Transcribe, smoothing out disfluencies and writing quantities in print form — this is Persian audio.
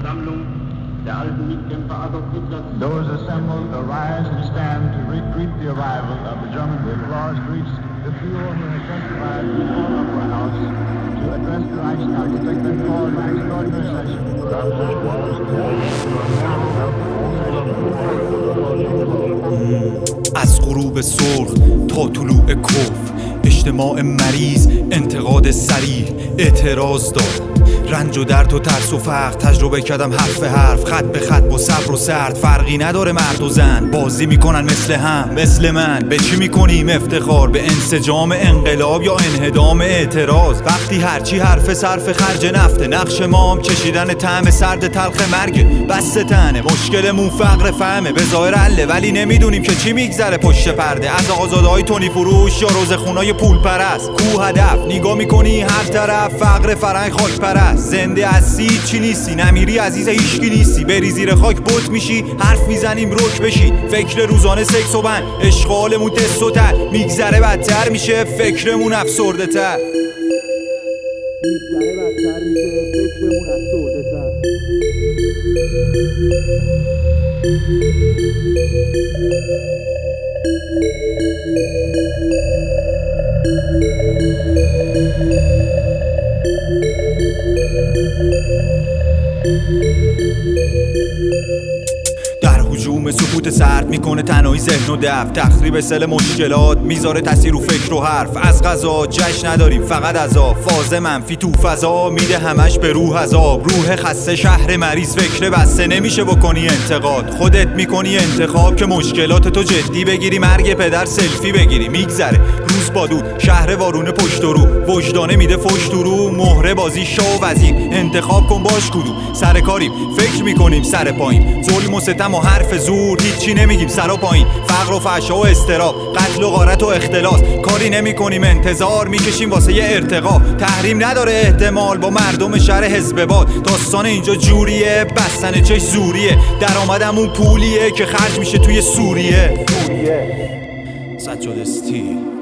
Those assembled arise and stand to greet the arrival of the German. The applause greets the trio who have testified before Opera House to address the Reichstag to take them forward to an extraordinary session. از غروب سرخ تا طلوع کف، اجتماع مریض، انتقاد صریح، اعتراض دارم. رنج و درد و ترس و فقر تجربه کردم حرف به حرف، خط به خط با صبر و سرد. فرقی نداره مرد و زن، بازی میکنن مثل هم مثل من. به چی میکنیم افتخار؟ به انسجام انقلاب یا انهدام اعتراض؟ وقتی هرچی حرف صرف خرج نفته، نقش مام چشیدن طعم سرد تلخ مرگ. بس تنه مشکلمون فقر فهمه، به ظاهر حله ولی نمیدونیم که چی میگذره پشت پرده. از آزادهای تونی فروش یا روزخونای پول پرست، کو هدف نگاه میکنی هر طرف، فقر فرنگ خاک پرست. زنده هستی چی نیستی، نمیری عزیز هیچکی نیستی. بری زیر خاک بوت میشی، حرف میزنیم رک بشی. فکر روزانه سکس و بند، اشغالمون دست و تر. میگذره بدتر میشه فکرمون افسرده تر. میگذره بدتر میشه فکرمون افسرده تر. در هجوم سکوت سرد میکنه تنهایی ذهن و دفع، تخریب سل مشکلات میذاره تاثیر رو فکر و حرف. از قضا جشن نداریم فقط عذاب، فاز منفی تو فضا میده همش به روح عذاب. روح خسته شهر مریض، فکر بسته نمیشه بکنی انتقاد. خودت میکنی انتخاب که مشکلات تو جدی بگیری، مرگ پدر سلفی بگیری. میگذره روز با دود، شهر وارونه پشت و رو، وجدانه میده فشت و رو. مهره بازی شو وزیر، انتخاب کن باش کدوم. سر کاریم فکر میکنیم سر پایین، ظلم و ستم و حرف زور هیچی نمیگیم سر و پایین. فقر و فحشا و استراب، قتل و غارت و اختلاس، کاری نمیکنیم انتظار میکشیم واسه یه ارتقا. تحریم نداره احتمال با مردم شهر حزب باد، داستان اینجا جوریه بستن چش زوریه. درآمدمون پولیه که خرج میشه توی سوریه. سجاد استی